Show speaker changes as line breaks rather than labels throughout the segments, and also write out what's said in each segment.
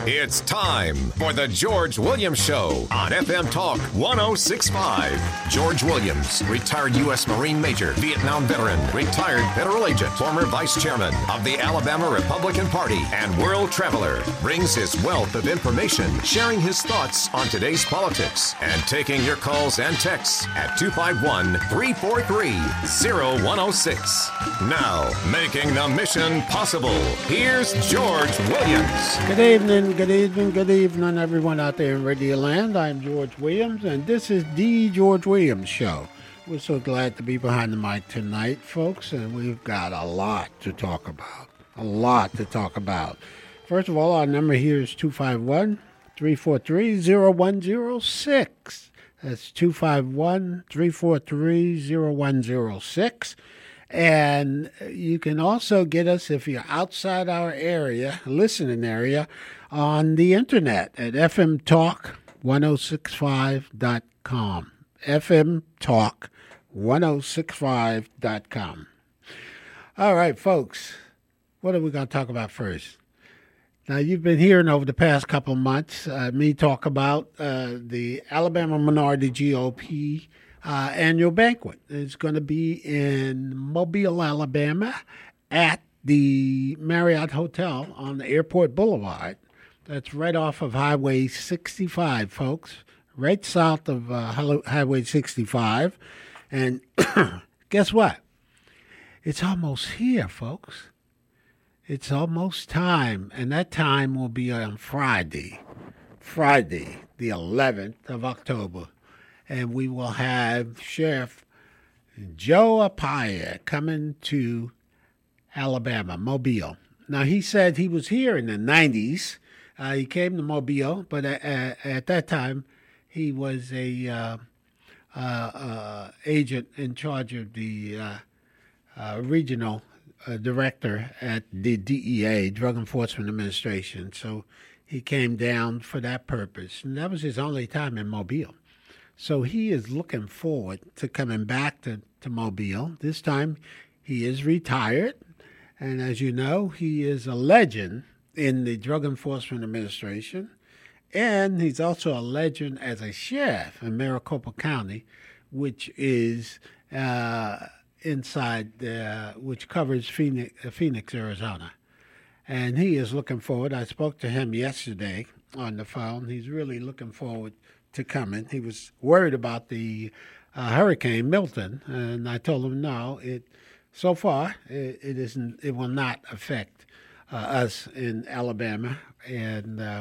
It's time for the George Williams Show on FM Talk 106.5. George Williams, retired U.S. Marine Major, Vietnam veteran, retired federal agent, former vice chairman of the Alabama Republican Party, and world traveler, brings his wealth of information, sharing his thoughts on today's politics, and taking your calls and texts at 251-343-0106. Now, making the mission possible, here's George Williams.
Good evening, everyone out there in Radio Land. I'm George Williams, and this is the George Williams Show. We're so glad to be behind the mic tonight, folks, and we've got a lot to talk about. First of all, our number here is 251-343-0106. That's 251-343-0106. And you can also get us, if you're outside our area, listening area, on the internet at fmtalk1065.com. fmtalk1065.com. All right, folks, what are we going to talk about first? Now, you've been hearing over the past couple of months me talk about the Alabama Minority GOP annual banquet. It's going to be in Mobile, Alabama, at the Marriott Hotel on the Airport Boulevard. That's right off of Highway 65, folks, right south of Highway 65. And guess what? It's almost here, folks. It's almost time, and that time will be on Friday, the 11th of October. And we will have Sheriff Joe Arpaia coming to Alabama, Mobile. Now, he said he was here in the 90s. He came to Mobile, but at that time, he was a agent in charge of the regional director at the DEA, Drug Enforcement Administration. So he came down for that purpose, and that was his only time in Mobile. So he is looking forward to coming back to Mobile. This time he is retired, and as you know, he is a legend in the Drug Enforcement Administration, and he's also a legend as a sheriff in Maricopa County, which is which covers Phoenix, Arizona. And he is looking forward. I spoke to him yesterday on the phone. He's really looking forward to coming. He was worried about the Hurricane Milton, and I told him no. So far it isn't. It will not affect us in Alabama and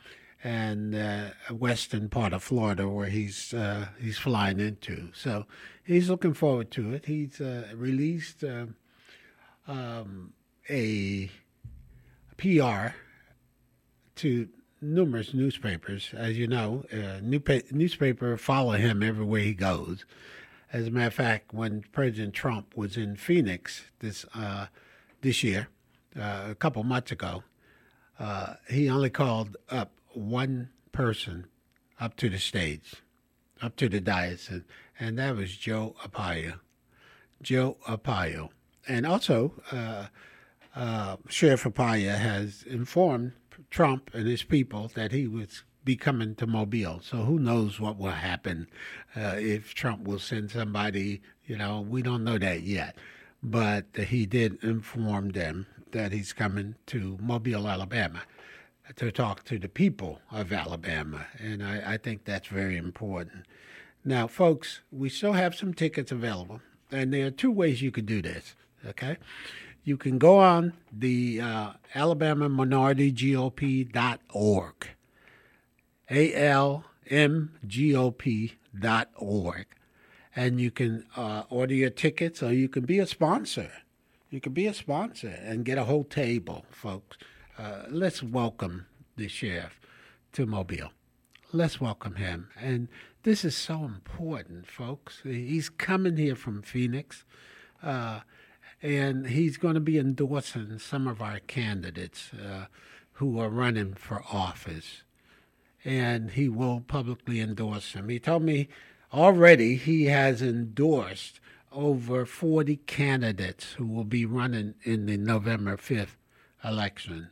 western part of Florida where he's flying into. So he's looking forward to it. He's released a PR to numerous newspapers. As you know, newspaper follow him everywhere he goes. As a matter of fact, when President Trump was in Phoenix this year, a couple months ago, he only called up one person up to the stage, up to the dais, and that was Joe Arpaia. And also, Sheriff Arpaia has informed Trump and his people that he would be coming to Mobile. So who knows what will happen if Trump will send somebody, we don't know that yet. But he did inform them that he's coming to Mobile, Alabama, to talk to the people of Alabama. And I think that's very important. Now, folks, we still have some tickets available. And there are two ways you could do this, okay? You can go on the AlabamaMinorityGOP.org, ALMGOP.org, and you can order your tickets, or you can be a sponsor. You can be a sponsor and get a whole table, folks. Let's welcome the sheriff to Mobile. Let's welcome him. And this is so important, folks. He's coming here from Phoenix, and he's going to be endorsing some of our candidates who are running for office. And he will publicly endorse him. He told me already he has endorsed over 40 candidates who will be running in the November 5th election.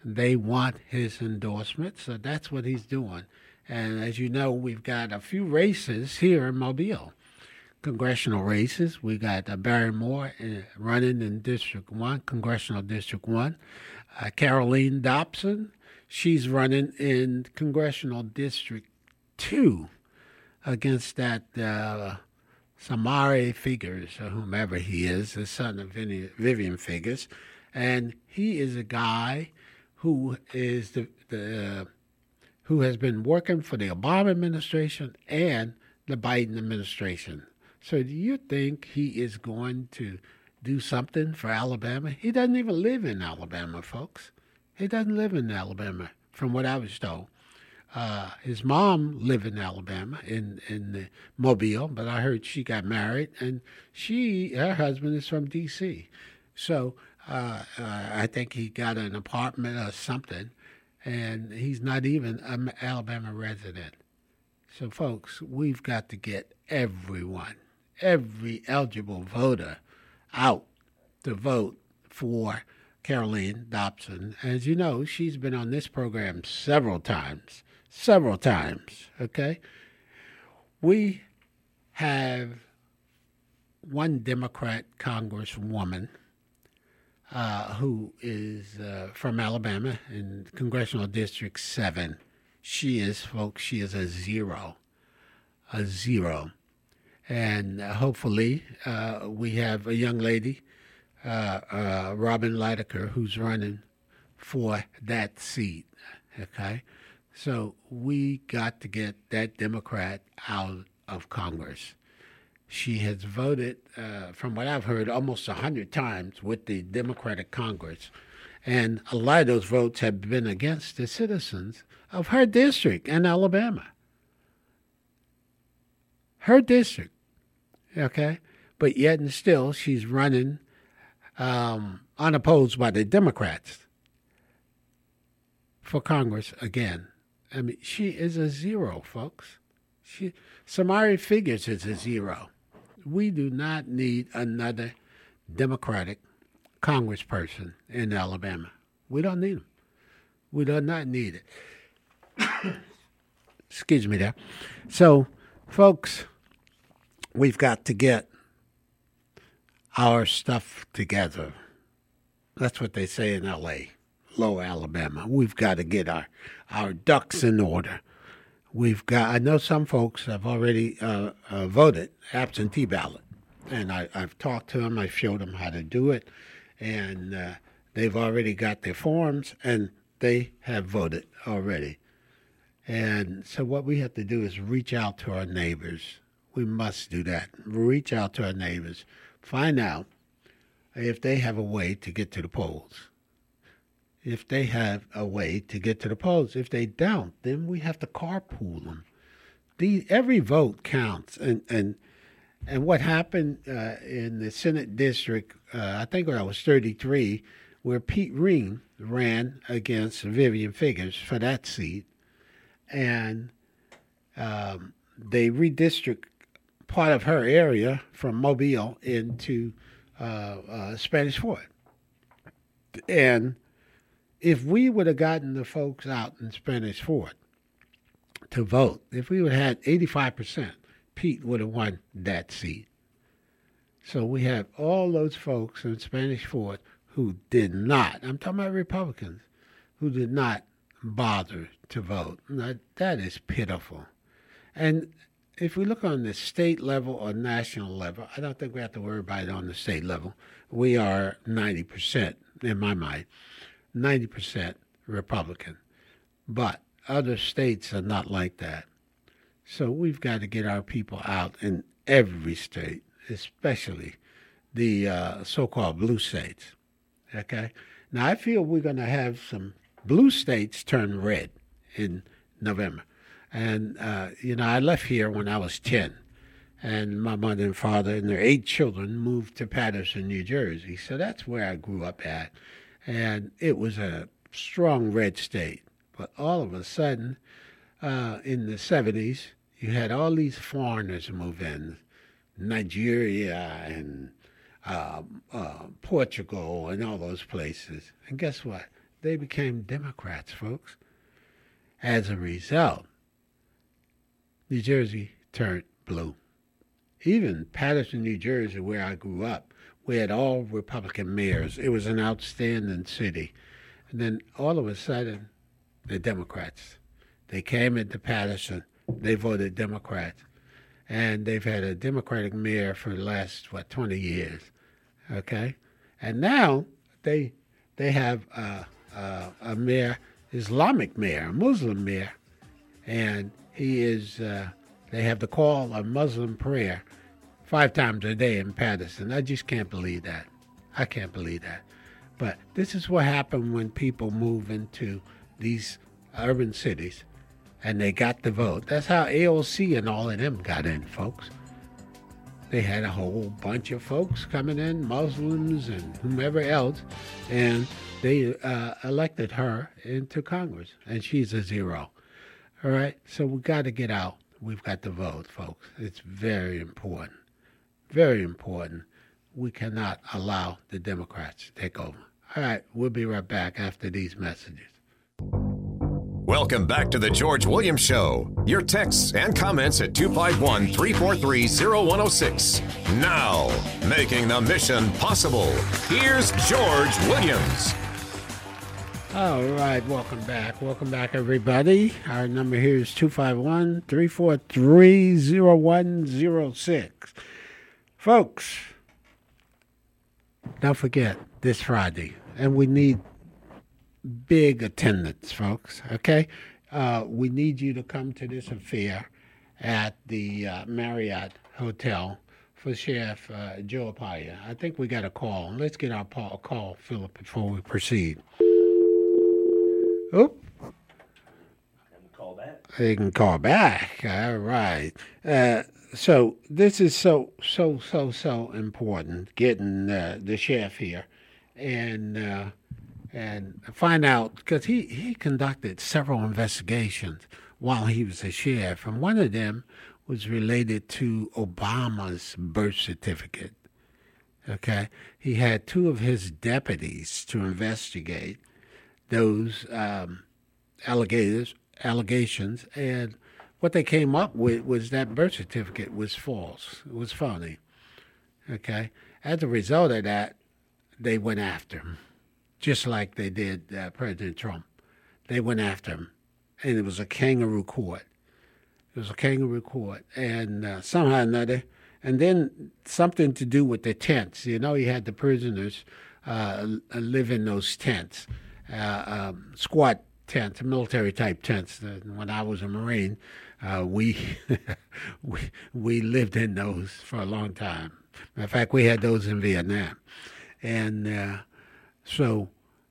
They want his endorsement, so that's what he's doing. And as you know, we've got a few races here in Mobile, congressional races. We got Barry Moore running in District 1, Congressional District 1. Caroline Dobson, she's running in Congressional District 2 against that Samari Figures, or whomever he is, the son of Vivian Figures. And he is a guy who is who has been working for the Obama administration and the Biden administration. So do you think he is going to do something for Alabama? He doesn't even live in Alabama, folks. He doesn't live in Alabama, from what I was told. His mom lived in Alabama, in Mobile, but I heard she got married, and her husband is from D.C. So I think he got an apartment or something, and he's not even an Alabama resident. So, folks, we've got to get everyone, every eligible voter out to vote for Caroline Dobson. As you know, she's been on this program several times, okay? We have one Democrat congresswoman who is from Alabama in Congressional District 7. She is a zero. And hopefully we have a young lady, Robin Lydecker, who's running for that seat, okay? So we got to get that Democrat out of Congress. She has voted, from what I've heard, almost 100 times with the Democratic Congress. And a lot of those votes have been against the citizens of her district in Alabama. Her district, okay? But yet and still, she's running unopposed by the Democrats for Congress again. I mean, she is a zero, folks. Samari Figures is a zero. We do not need another Democratic congressperson in Alabama. We don't need them. We do not need it. Excuse me there. So, folks, we've got to get our stuff together. That's what they say in L.A., Lower Alabama. We've got to get our ducks in order. I know some folks have already voted absentee ballot, and I've talked to them. I showed them how to do it, and they've already got their forms, and they have voted already. And so what we have to do is reach out to our neighbors. We must do that. Reach out to our neighbors. Find out if they have a way to get to the polls. If they have a way to get to the polls. If they don't, then we have to carpool them. Every vote counts. And what happened in the Senate district, I think when I was 33, where Pete Ring ran against Vivian Figures for that seat, and they redistrict part of her area from Mobile into Spanish Fort. And if we would have gotten the folks out in Spanish Fort to vote, if we would have had 85%, Pete would have won that seat. So we have all those folks in Spanish Fort who did not, I'm talking about Republicans, who did not bother to vote. Now, that is pitiful. And if we look on the state level or national level, I don't think we have to worry about it on the state level. We are 90%, in my mind, 90% Republican. But other states are not like that. So we've got to get our people out in every state, especially the so-called blue states. Okay? Now, I feel we're going to have some blue states turn red in November. And, I left here when I was 10. And my mother and father and their 8 children moved to Paterson, New Jersey. So that's where I grew up at. And it was a strong red state. But all of a sudden, in the 70s, you had all these foreigners move in, Nigeria and Portugal and all those places. And guess what? they became Democrats, folks. As a result, New Jersey turned blue. Even Paterson, New Jersey, where I grew up, we had all Republican mayors. It was an outstanding city. And then all of a sudden, the Democrats, they came into Paterson, they voted Democrats. And they've had a Democratic mayor for the last, 20 years, okay? And now they have a mayor, Islamic mayor, a Muslim mayor, and he is, they have the call of Muslim prayer 5 times a day in Paterson. I just can't believe that. I can't believe that. But this is what happened when people move into these urban cities and they got the vote. That's how AOC and all of them got in, folks. They had a whole bunch of folks coming in, Muslims and whomever else, and they elected her into Congress, and she's a zero. All right, so we got to get out. We've got to vote, folks. It's very important. Very important. We cannot allow the Democrats to take over. All right, we'll be right back after these messages.
Welcome back to the George Williams Show. Your texts and comments at 251-343-0106. Now, making the mission possible, here's George Williams.
All right, welcome back. Welcome back, everybody. Our number here is 251-343-0106. Folks, don't forget this Friday, and we need big attendance, folks, okay? We need you to come to this affair at the Marriott Hotel for Sheriff Joe Arpaio. I think we got a call. Let's get our call, Philip, before we proceed. Oh.
Call back.
They can call back. All right. So this is so important, getting the sheriff here and find out, because he conducted several investigations while he was a sheriff, and one of them was related to Obama's birth certificate. Okay? He had 2 of his deputies to investigate those allegations, and what they came up with was that birth certificate was false. It was phony. Okay? As a result of that, they went after him, just like they did President Trump. They went after him, and it was a kangaroo court. It was a kangaroo court, and somehow or another, and then something to do with the tents. You know, he had the prisoners live in those tents, squat tents, military-type tents. When I was a Marine, we lived in those for a long time. Matter of fact, we had those in Vietnam, and so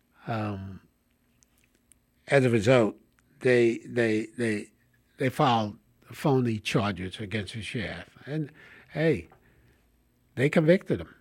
as a result, they filed phony charges against the sheriff, and hey, they convicted him.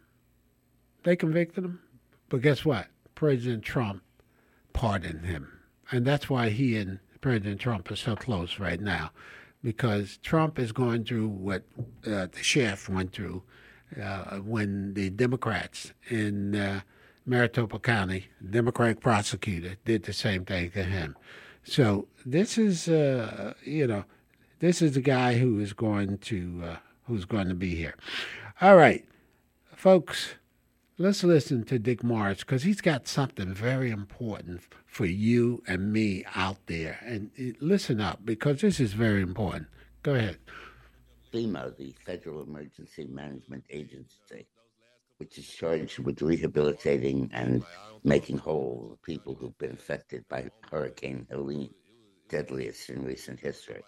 But guess what? President Trump pardoned him, and that's why he and President Trump are so close right now, because Trump is going through what the sheriff went through when the Democrats in Maricopa County, Democratic prosecutor, did the same thing to him. So this is, this is the guy who is going to be here. All right, folks, let's listen to Dick Morris, because he's got something very important for you and me out there. And listen up, because this is very important. Go ahead.
FEMA, the Federal Emergency Management Agency, which is charged with rehabilitating and making whole the people who've been affected by Hurricane Helene, deadliest in recent history,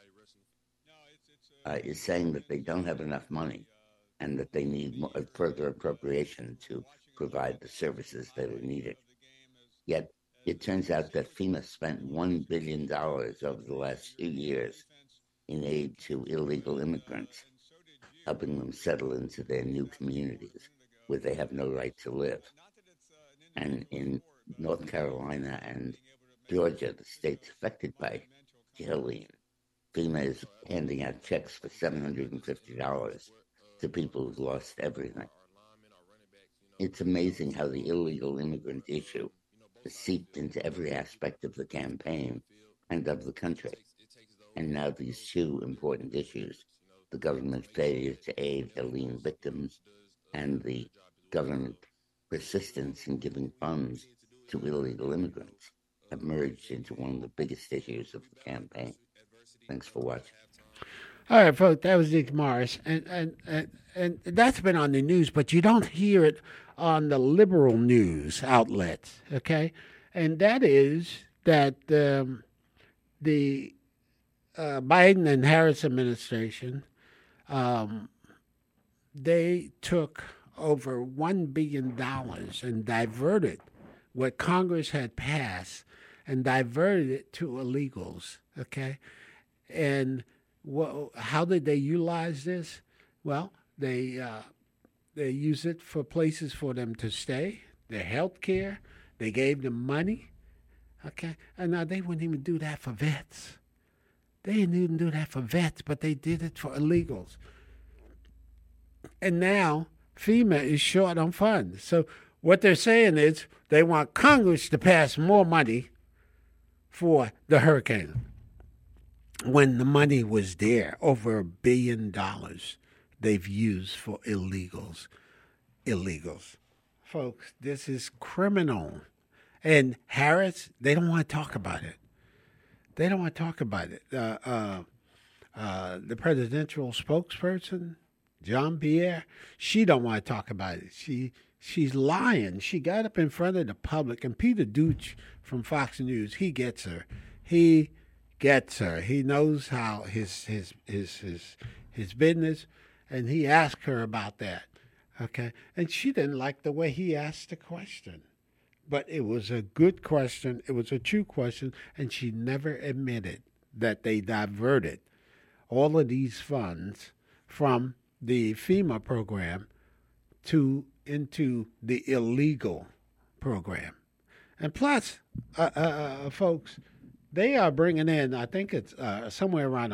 is saying that they don't have enough money and that they need further appropriation to provide the services that are needed. Yet it turns out that FEMA spent $1 billion over the last few years in aid to illegal immigrants, helping them settle into their new communities where they have no right to live. And in North Carolina and Georgia, the states affected by Helene, FEMA is handing out checks for $750 to people who've lost everything. It's amazing how the illegal immigrant issue seeped into every aspect of the campaign and of the country. And now these two important issues, the government's failure to aid Helene victims and the government persistence in giving funds to illegal immigrants, have merged into one of the biggest issues of the campaign. Thanks for watching.
All right, folks, that was Dick Morris, and that's been on the news, but you don't hear it on the liberal news outlets, okay? And that is that the Biden and Harris administration, they took over $1 billion and diverted what Congress had passed and diverted it to illegals, okay? And how did they utilize this? Well, they use it for places for them to stay, their health care. They gave them money, okay? And now they wouldn't even do that for vets. They didn't even do that for vets, but they did it for illegals. And now FEMA is short on funds. So what they're saying is they want Congress to pass more money for the hurricane when the money was there, over $1 billion they've used for illegals. Folks, this is criminal. And Harris, they don't want to talk about it. They don't want to talk about it. The presidential spokesperson, Jean-Pierre, she don't want to talk about it. She's lying. She got up in front of the public, and Peter Deutsch from Fox News, he gets her. He knows how his business, and he asked her about that. Okay, and she didn't like the way he asked the question, but it was a good question. It was a true question, and she never admitted that they diverted all of these funds from the FEMA program into the illegal program. And plus, folks, they are bringing in, I think it's somewhere around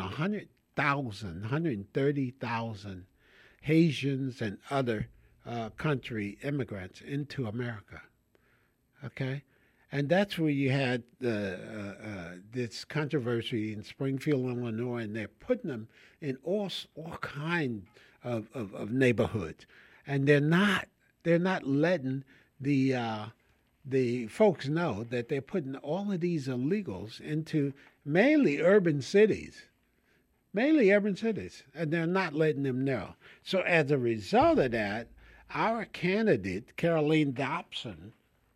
130,000 Haitians and other country immigrants into America. Okay? And that's where you had this controversy in Springfield, Illinois, and they're putting them in all kinds of neighborhoods. And they're not letting the folks know that they're putting all of these illegals into mainly urban cities, and they're not letting them know. So as a result of that, our candidate, Caroline Dobson,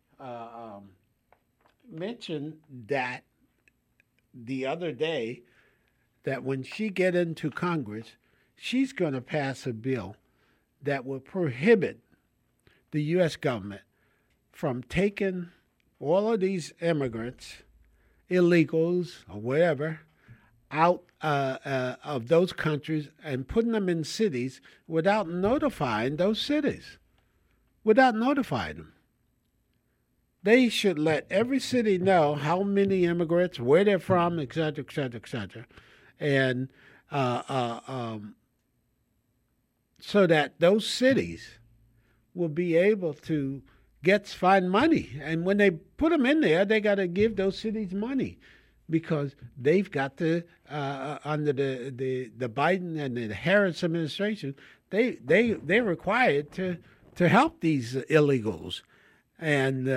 mentioned that the other day that when she get into Congress, she's going to pass a bill that will prohibit the U.S. government from taking all of these immigrants, illegals or whatever, out of those countries and putting them in cities without notifying those cities, without notifying them. They should let every city know how many immigrants, where they're from, et cetera, et cetera, et cetera. And so that those cities will be able to find money. And when they put them in there, they got to give those cities money because they've got to, under the Biden and the Harris administration, they're required to help these illegals and,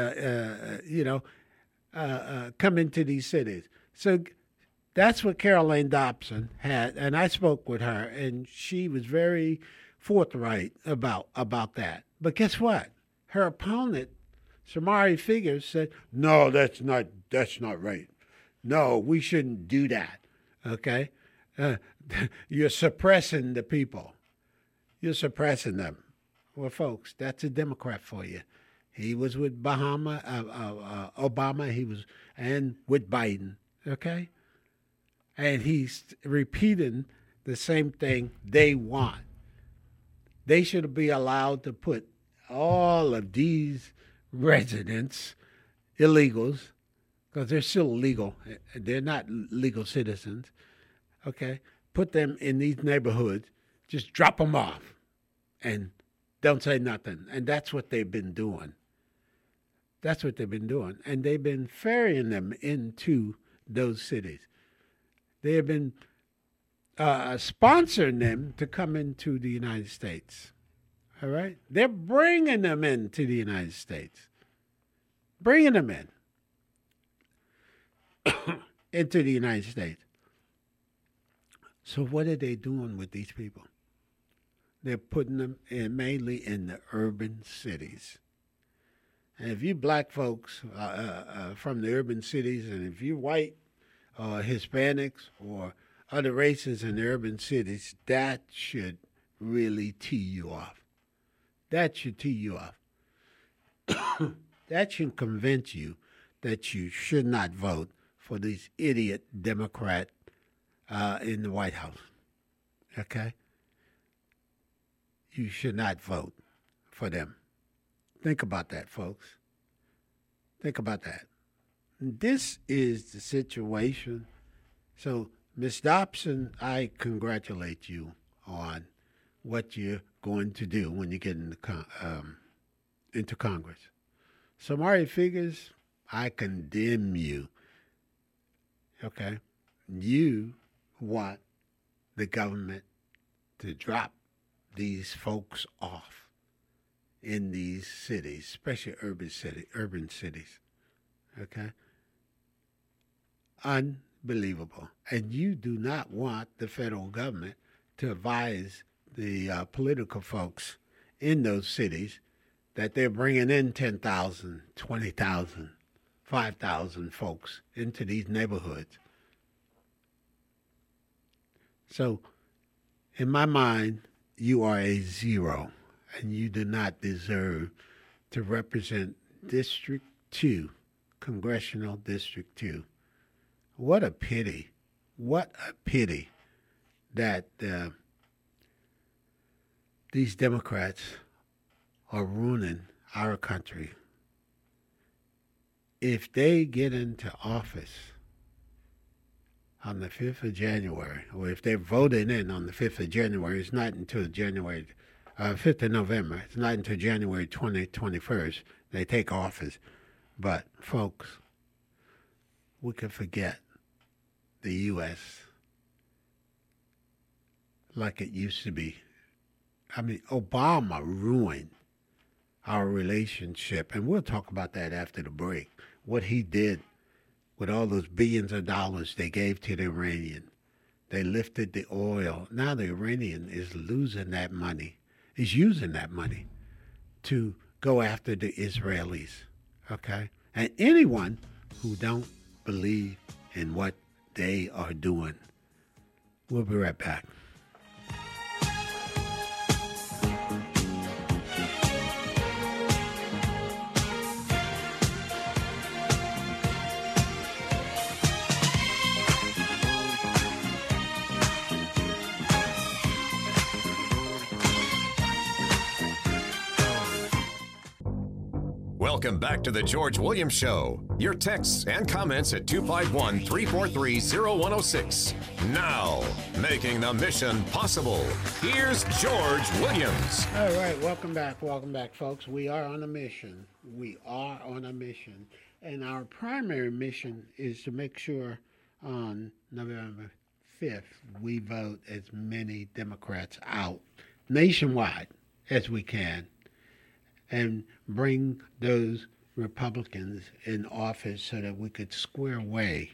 come into these cities. So that's what Caroline Dobson had, and I spoke with her, and she was very forthright about that. But guess what? Her opponent, Samari Figures, said, "No, that's not right. No, we shouldn't do that." Okay, you're suppressing the people. You're suppressing them. Well, folks, that's a Democrat for you. He was with Obama. He was and with Biden. Okay, and he's repeating the same thing they want. They should be allowed to put all of these residents, illegals, because they're still illegal. They're not legal citizens. Okay, put them in these neighborhoods. Just drop them off, and don't say nothing. And that's what they've been doing. That's what they've been doing. And they've been ferrying them into those cities. They have been sponsoring them to come into the United States. All right? They're bringing them into the United States. Bringing them in. Into the United States. So what are they doing with these people? They're putting them in mainly in the urban cities. And if you black folks from the urban cities, and if you're white or Hispanics or other races in the urban cities, that should really tee you off. That should tee you off. That should convince you that you should not vote for these idiot Democrat in the White House. Okay? You should not vote for them. Think about that, folks. Think about that. This is the situation. So, Ms. Dobson, I congratulate you on what you're going to do when you get into Congress. Samari Figures, I condemn you. Okay? You want the government to drop these folks off in these cities, especially urban cities. Okay? Unbelievable. And you do not want the federal government to advise the political folks in those cities that they're bringing in 10,000, 20,000, 5,000 folks into these neighborhoods. So, in my mind, you are a zero, and you do not deserve to represent District 2, Congressional District 2. What a pity. What a pity that these Democrats are ruining our country. If they get into office on the 5th of January, or if they're voted in on the 5th of January, it's not until 5th of November, it's not until January 21st they take office. But, folks, we can forget the U.S. like it used to be. I mean, Obama ruined our relationship, and we'll talk about that after the break, what he did with all those billions of dollars they gave to the Iranian. They lifted the oil. Now the Iranian is losing that money, is using that money to go after the Israelis, okay? And anyone who don't believe in what they are doing. We'll be right back.
Welcome back to the George Williams Show. Your texts and comments at 251-343-0106. Now, making the mission possible, here's George Williams.
All right, welcome back, folks. We are on a mission. And our primary mission is to make sure on November 5th we vote as many Democrats out nationwide as we can, and bring those Republicans in office so that we could square away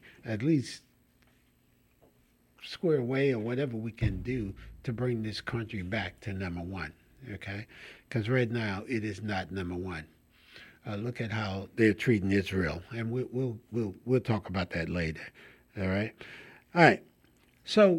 or whatever we can do to bring this country back to number one, okay? Because right now it is not number one. Look at how they're treating Israel, and we'll talk about that later, all right? All right, so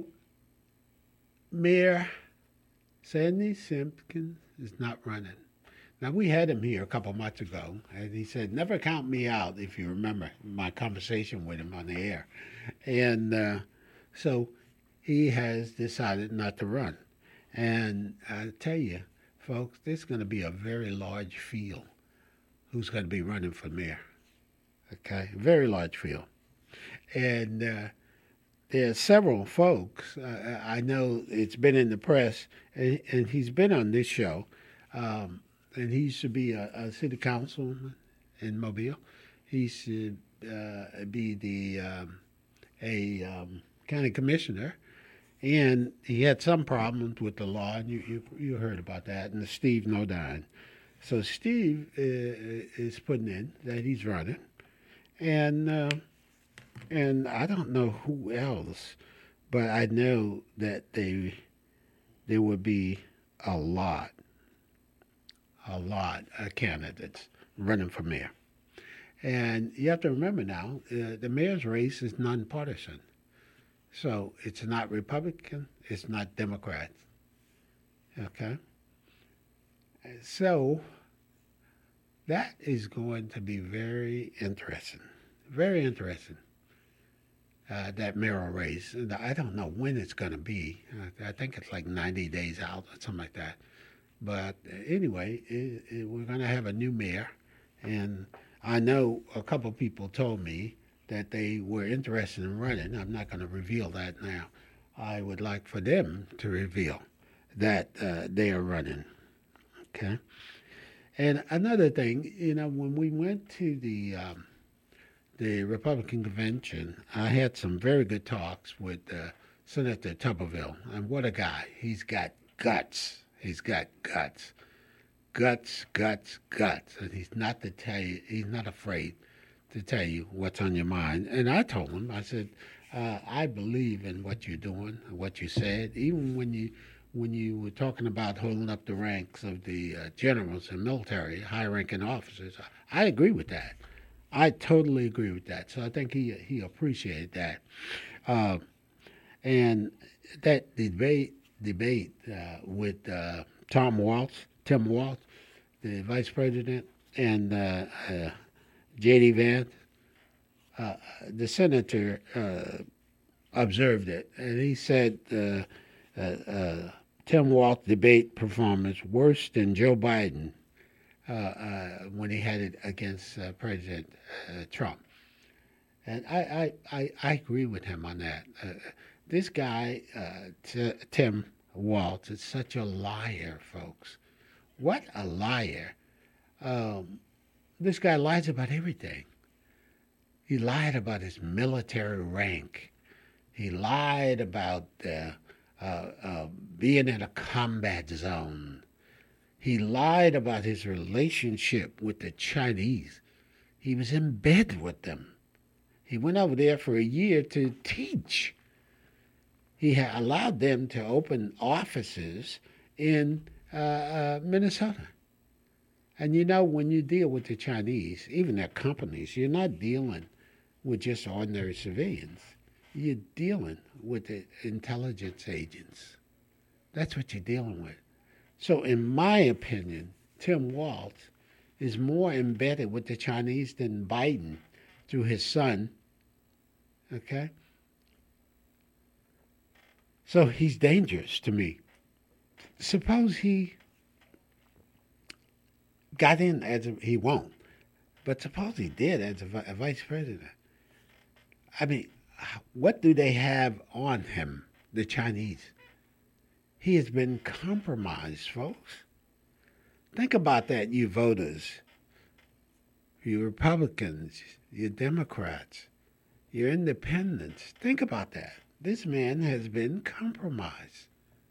Mayor Sandy Simpkins is not running. Now, we had him here a couple months ago, and he said, never count me out, if you remember my conversation with him on the air. And so he has decided not to run. And I tell you, folks, there's going to be a very large field who's going to be running for mayor. Okay? A very large field. And there are several folks. I know it's been in the press, and he's been on this show. And he used to be a city councilman in Mobile. He should be the county commissioner, and he had some problems with the law, and you heard about that, and Steve Nodine. So Steve is putting in that he's running, and I don't know who else, but I know that there would be a lot of candidates running for mayor. And you have to remember now, the mayor's race is nonpartisan. So it's not Republican, it's not Democrat. Okay? So that is going to be very interesting. Very interesting. That mayoral race. I don't know when it's going to be. I think it's like 90 days out or something like that. But anyway, we're going to have a new mayor. And I know a couple of people told me that they were interested in running. I'm not going to reveal that now. I would like for them to reveal that they are running. Okay? And another thing, when we went to the Republican convention, I had some very good talks with Senator Tuberville. And what a guy. He's got guts. He's got guts. Guts. And he's not afraid to tell you what's on your mind. And I told him, I said, I believe in what you're doing, what you said, even when you were talking about holding up the ranks of the generals and military, high-ranking officers. I agree with that. I totally agree with that. So I think he appreciated that. And that debate with Tim Walz, the vice president, and J.D. Vance, the senator observed it, and he said Tim Walz debate performance worse than Joe Biden when he had it against President Trump. And I agree with him on that. This guy, Tim Walz, is such a liar, folks. What a liar. This guy lies about everything. He lied about his military rank. He lied about being in a combat zone. He lied about his relationship with the Chinese. He was in bed with them. He went over there for a year to teach. He had allowed them to open offices in Minnesota. And when you deal with the Chinese, even their companies, you're not dealing with just ordinary civilians. You're dealing with the intelligence agents. That's what you're dealing with. So in my opinion, Tim Walz is more embedded with the Chinese than Biden through his son. Okay? So he's dangerous to me. Suppose he got in he won't, but suppose he did as a vice president. I mean, what do they have on him, the Chinese? He has been compromised, folks. Think about that, you voters, you Republicans, you Democrats, you independents. Think about that. This man has been compromised.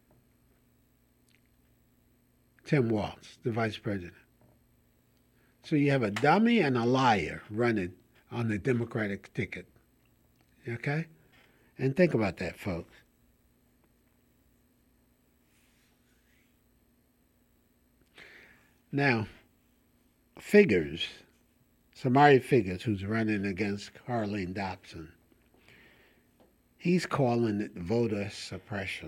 Tim Walz, the vice president. So you have a dummy and a liar running on the Democratic ticket. Okay? And think about that, folks. Now, Samari Figures, who's running against Harleen Dobson, he's calling it voter suppression.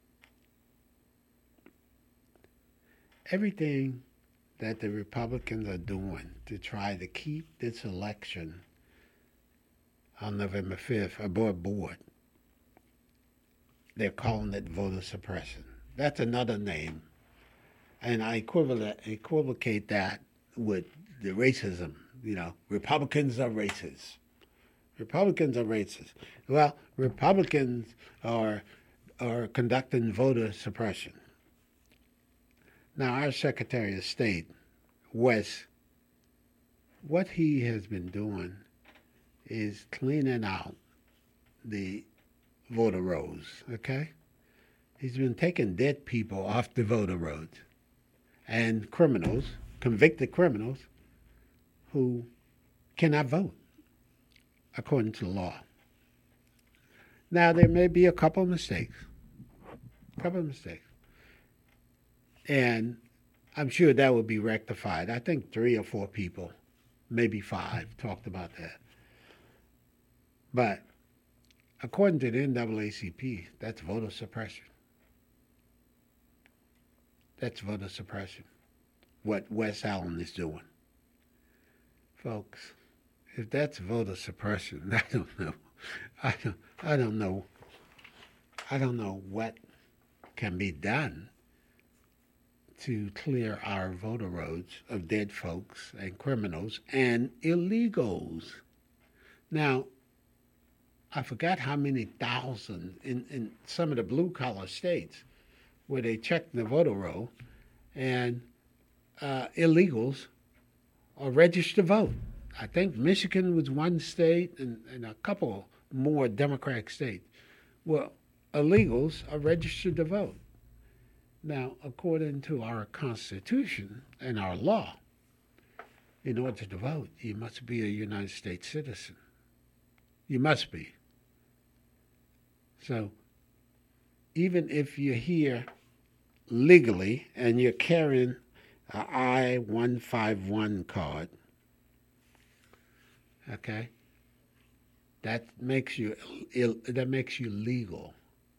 Everything that the Republicans are doing to try to keep this election on November 5th above board, they're calling it voter suppression. That's another name. And I equivocate that with the racism. Republicans are racist. Republicans are racist. Well, Republicans are conducting voter suppression. Now, our Secretary of State, Wes what he has been doing is cleaning out the voter rolls, okay? He's been taking dead people off the voter rolls and criminals, convicted criminals, who cannot vote according to the law. Now, there may be a couple of mistakes. And I'm sure that will be rectified. I think 3 or 4 people, maybe 5, talked about that. But according to the NAACP, that's voter suppression. That's voter suppression, what West Allen is doing. Folks, if that's voter suppression, I don't know. I don't know what can be done to clear our voter rolls of dead folks and criminals and illegals. Now, I forgot how many thousand in some of the blue-collar states where they check the voter roll and illegals are registered to vote. I think Michigan was one state and a couple more Democratic states. Well, illegals are registered to vote. Now, according to our Constitution and our law, in order to vote, you must be a United States citizen. You must be. So, even if you're here legally and you're carrying an I-151 card, okay, that makes you legal,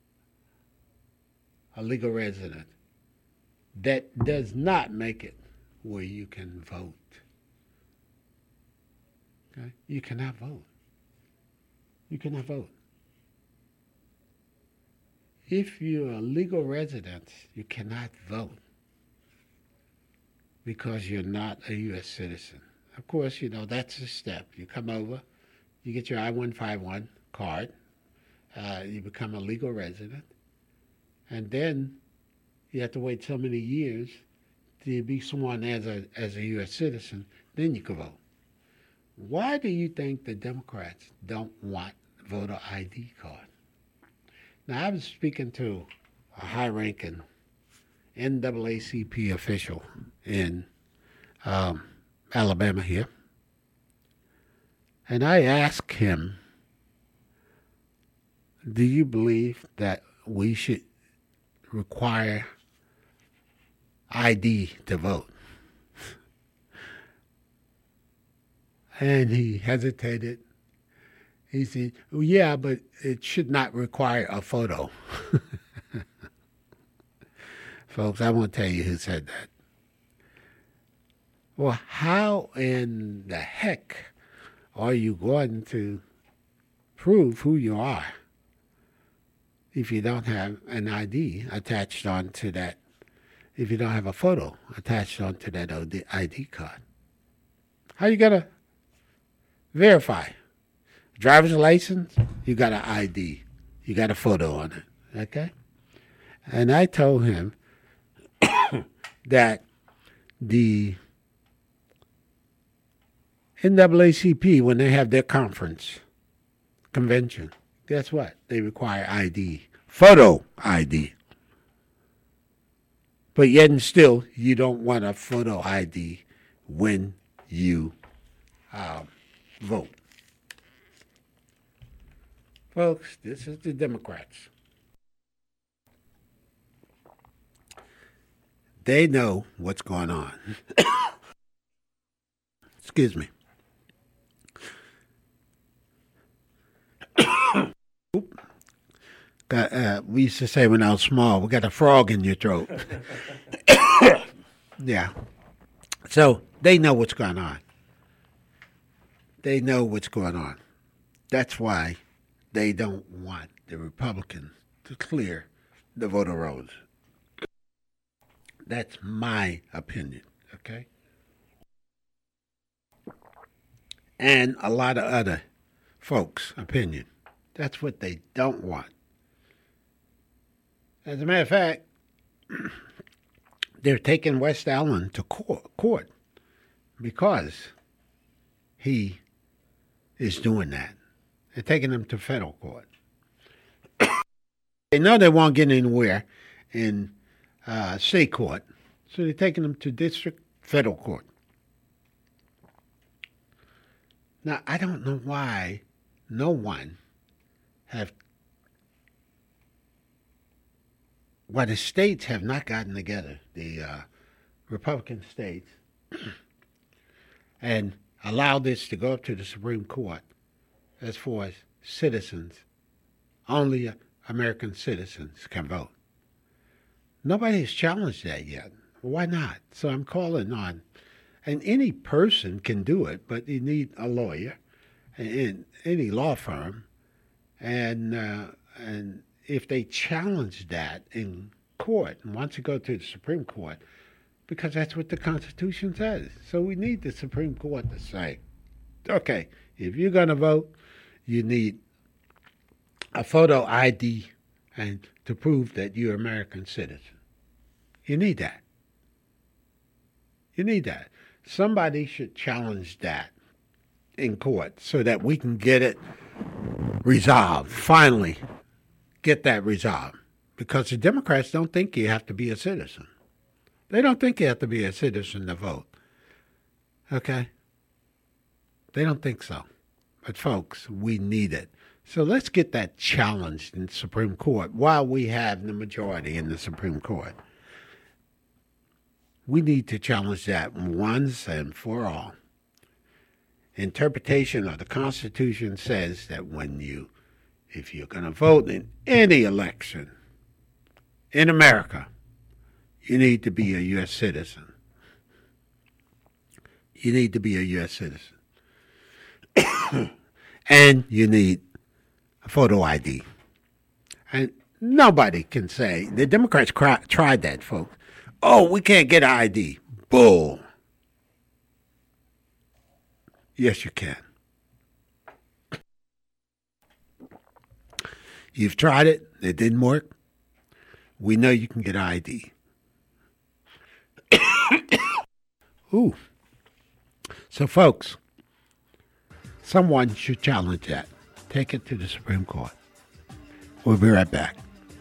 a legal resident. That does not make it where you can vote. Okay, you cannot vote. You cannot vote. If you're a legal resident, you cannot vote because you're not a U.S. citizen. Of course, that's a step. You come over, you get your I-151 card, you become a legal resident, and then you have to wait so many years to be sworn as a U.S. citizen, then you can vote. Why do you think the Democrats don't want voter ID card? Now, I was speaking to a high-ranking NAACP official in Alabama here, and I asked him, do you believe that we should require ID to vote? And he hesitated. He said, well, yeah, but it should not require a photo. Folks, I won't tell you who said that. Well, how in the heck are you going to prove who you are if you don't have an ID attached onto that, if you don't have a photo attached onto that ID card? How are you going to verify? Driver's license, you got an ID. You got a photo on it, okay? And I told him that the NAACP, when they have their convention, guess what? They require ID, photo ID. But yet and still, you don't want a photo ID when you vote. Folks, this is the Democrats. They know what's going on. Excuse me. We used to say when I was small, we got a frog in your throat. Yeah. So they know what's going on. They know what's going on. That's why they don't want the Republicans to clear the voter rolls. That's my opinion, okay? And a lot of other folks' opinion. That's what they don't want. As a matter of fact, they're taking West Allen to court because he is doing that. They're taking him to federal court. They know they won't get anywhere in state court, so they're taking him to district federal court. Now, I don't know why no one why the states have not gotten together, the Republican states, and allowed this to go up to the Supreme Court as far as citizens. Only American citizens can vote. Nobody has challenged that yet. Why not? So I'm calling on, and any person can do it, but you need a lawyer in any law firm, and if they challenge that in court and want to go to the Supreme Court, because that's what the Constitution says. So we need the Supreme Court to say, okay, if you're going to vote, you need a photo ID and to prove that you're an American citizen. You need that. You need that. Somebody should challenge that in court so that we can get it resolved. Finally, get that resolved. Because the Democrats don't think you have to be a citizen. They don't think you have to be a citizen to vote. Okay? They don't think so. But folks, we need it. So let's get that challenged in the Supreme Court while we have the majority in the Supreme Court. We need to challenge that once and for all. Interpretation of the Constitution says that if you're going to vote in any election in America, you need to be a U.S. citizen. You need to be a U.S. citizen. And you need a photo ID. And nobody can say, the Democrats tried that, folks. Oh, we can't get an ID. Bull. Yes, you can. You've tried it. It didn't work. We know you can get an ID. Ooh. So, folks, someone should challenge that. Take it to the Supreme Court. We'll be right back.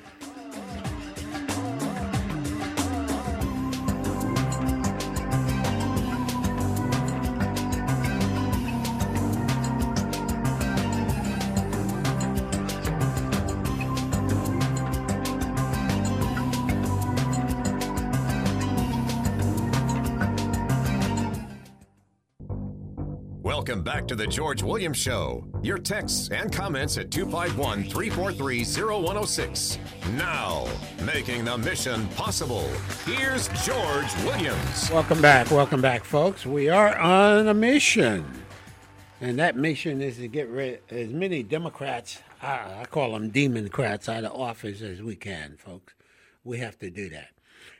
Welcome back to the George Williams Show. Your texts and comments at 251-343-0106. Now, making the mission possible, here's George Williams.
Welcome back, folks. We are on a mission. And that mission is to get rid of as many Democrats, I call them Democrats, out of office as we can, folks. We have to do that.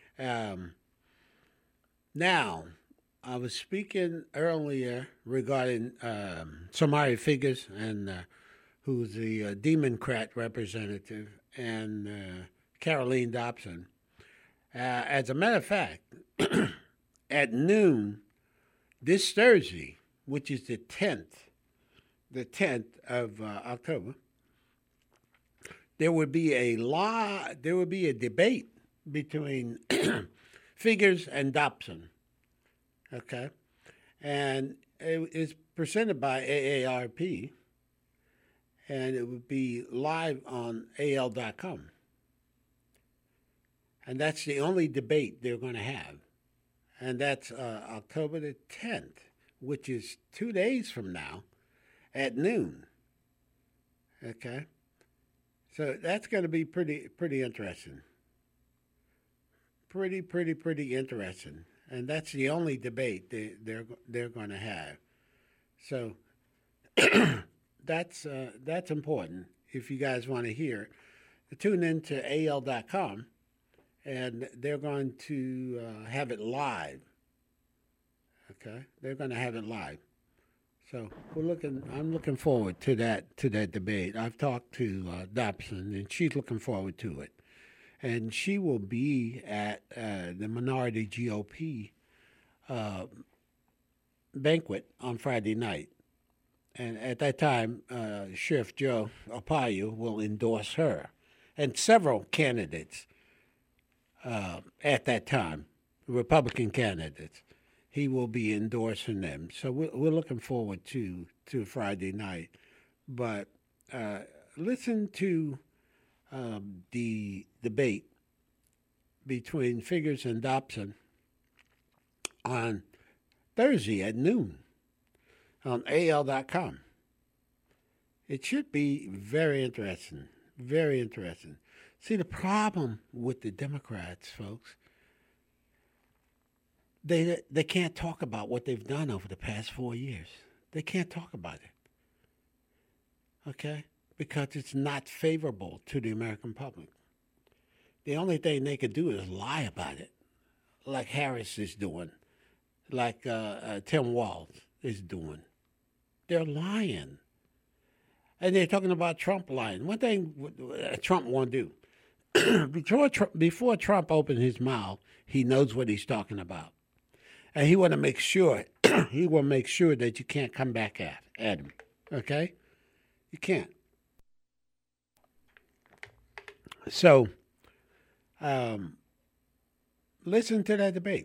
Now, I was speaking earlier regarding Samari Figurs, and who's the Democrat representative, and Caroline Dobson. As a matter of fact, at noon this Thursday, which is the 10th of October, there would be a debate between Figurs and Dobson. Okay, and it is presented by AARP, and it would be live on AL.com. And that's the only debate they're going to have. And that's October the 10th, which is 2 days from now at noon. Okay, so that's going to be pretty interesting. Pretty interesting. And that's the only debate they're going to have. So that's important. If you guys want to hear, tune in to AL.com, and they're going to have it live. Okay, they're going to have it live. So I'm looking forward to that debate. I've talked to Dobson, and she's looking forward to it. And she will be at the minority GOP banquet on Friday night. And at that time, Sheriff Joe Arpaio will endorse her and several candidates at that time, Republican candidates. He will be endorsing them. So we're looking forward to Friday night. But listen to the debate between Figures and Dobson on Thursday at noon on AL.com. It should be very interesting. Very interesting. See, the problem with the Democrats, folks, they can't talk about what they've done over the past 4 years. They can't talk about it. Okay? Because it's not favorable to the American public. The only thing they could do is lie about it, like Harris is doing, like Tim Walz is doing. They're lying. And they're talking about Trump lying. One thing Trump won't do, before Trump opens his mouth, he knows what he's talking about. And he want to make sure, that you can't come back at him. Okay? You can't. So, listen to that debate.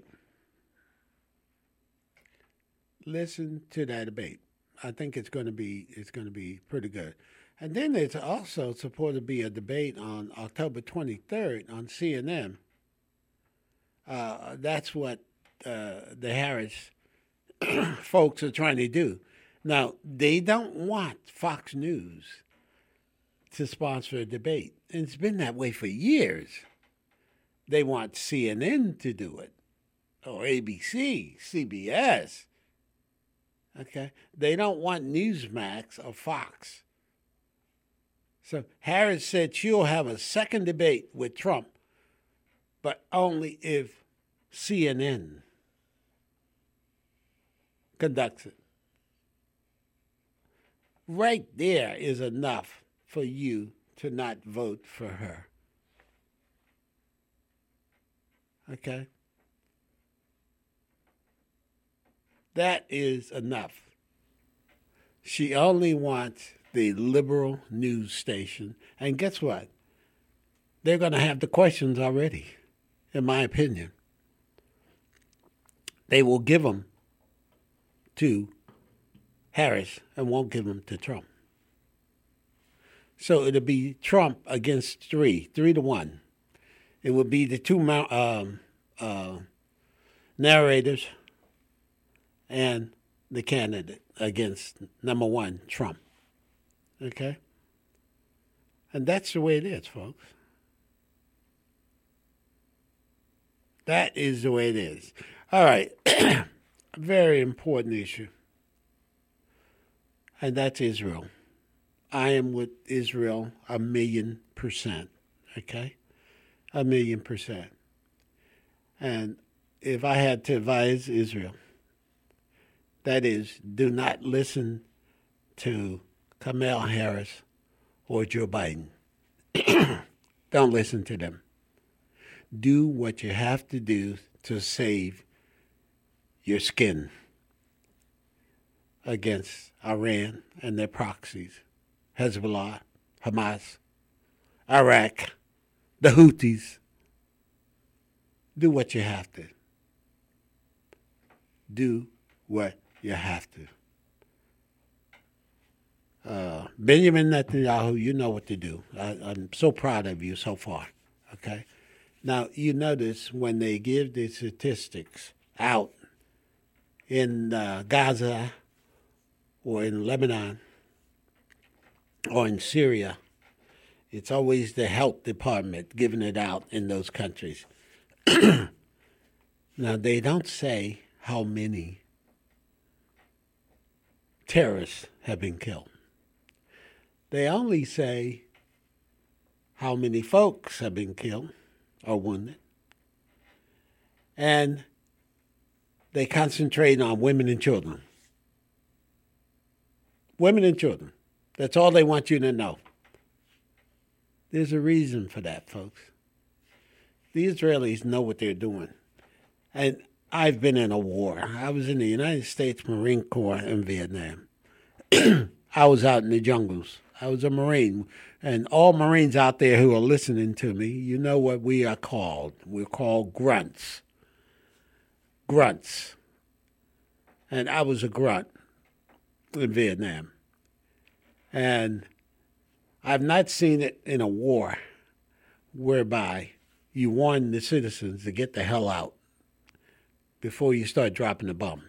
Listen to that debate. I think it's going to be pretty good. And then there's also supposed to be a debate on October 23rd on CNN. That's what the Harris folks are trying to do. Now, they don't want Fox News to sponsor a debate. And it's been that way for years. They want CNN to do it, or ABC, CBS. Okay? They don't want Newsmax or Fox. So Harris said she'll have a second debate with Trump, but only if CNN conducts it. Right there is enough for you to not vote for her. Okay? That is enough. She only wants the liberal news station. And guess what? They're going to have the questions already, in my opinion. They will give them to Harris and won't give them to Trump. So it'll be Trump against 3-1. It will be the two narrators and the candidate against number one, Trump. Okay? And that's the way it is, folks. That is the way it is. All right. Very important issue. And that's Israel. I am with Israel 1,000,000%. Okay? 1,000,000%. And if I had to advise Israel, that is, do not listen to Kamala Harris or Joe Biden. Don't listen to them. Do what you have to do to save your skin against Iran and their proxies, Hezbollah, Hamas, Iraq, the Houthis. Do what you have to. Do what you have to. Benjamin Netanyahu, you know what to do. I'm so proud of you so far. Okay? Now, you notice when they give the statistics out in Gaza or in Lebanon or in Syria, it's always the health department giving it out in those countries. Now, they don't say how many terrorists have been killed. They only say how many folks have been killed or wounded. And they concentrate on women and children. Women and children. That's all they want you to know. There's a reason for that, folks. The Israelis know what they're doing. And I've been in a war. I was in the United States Marine Corps in Vietnam. I was out in the jungles. I was a Marine. And all Marines out there who are listening to me, you know what we are called. We're called grunts. Grunts. And I was a grunt in Vietnam. And I've not seen it in a war whereby you warn the citizens to get the hell out before you start dropping the bombs.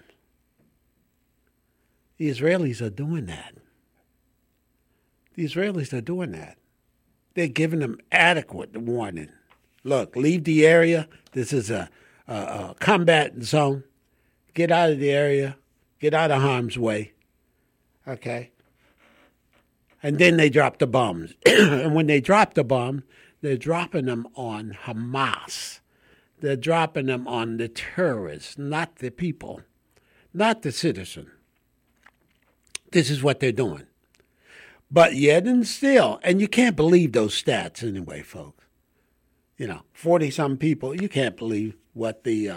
The Israelis are doing that. The Israelis are doing that. They're giving them adequate warning. Look, leave the area. This is a combat zone. Get out of the area. Get out of harm's way. Okay? And then they drop the bombs. And when they drop the bomb, they're dropping them on Hamas. They're dropping them on the terrorists, not the people, not the citizen. This is what they're doing. But yet and still, and you can't believe those stats anyway, folks. 40-some people, you can't believe what the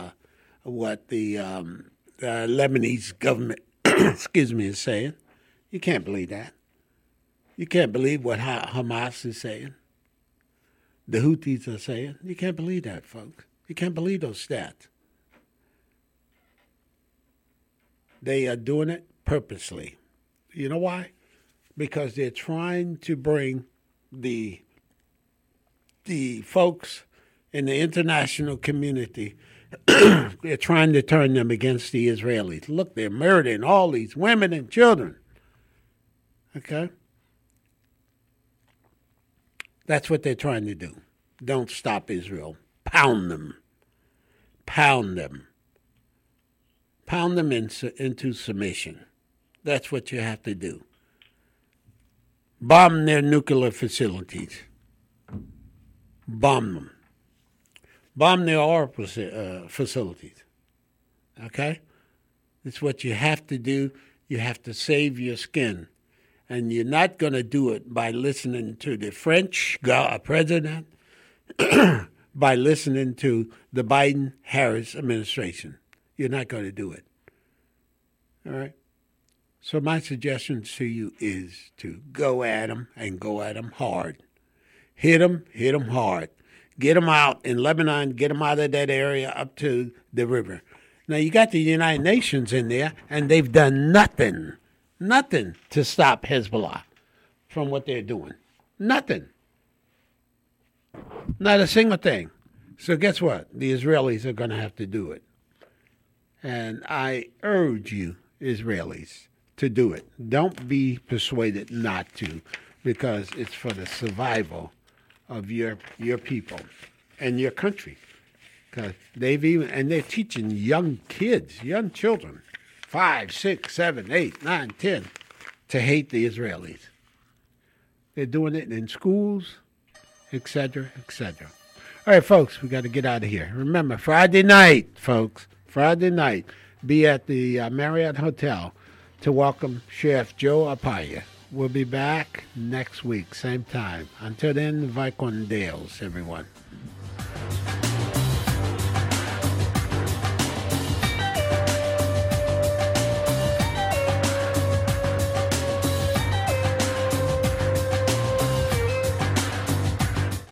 Lebanese government, is saying. You can't believe that. You can't believe what Hamas is saying. The Houthis are saying. You can't believe that, folks. You can't believe those stats. They are doing it purposely. You know why? Because they're trying to bring the folks in the international community, they're trying to turn them against the Israelis. Look, they're murdering all these women and children. Okay? That's what they're trying to do. Don't stop Israel. Pound them. Pound them. Pound them into submission. That's what you have to do. Bomb their nuclear facilities. Bomb them. Bomb their oil facilities. Okay? That's what you have to do. You have to save your skin. And you're not going to do it by listening to the French president, by listening to the Biden-Harris administration. You're not going to do it. All right? So my suggestion to you is to go at them and go at them hard. Hit them hard. Get them out in Lebanon, get them out of that area up to the river. Now, you got the United Nations in there, and they've done nothing to stop Hezbollah from what they're doing. Nothing. Not a single thing. So guess what? The Israelis are going to have to do it. And I urge you, Israelis, to do it. Don't be persuaded not to, because it's for the survival of your people and your country. Because they're teaching young kids, young children, 5, 6, 7, 8, 9, 10, to hate the Israelis. They're doing it in schools, etc., etc. All right, folks, we got to get out of here. Remember, Friday night, folks, Friday night, be at the Marriott Hotel to welcome Chef Joe Arpaia. We'll be back next week, same time. Until then, Vicondales, everyone.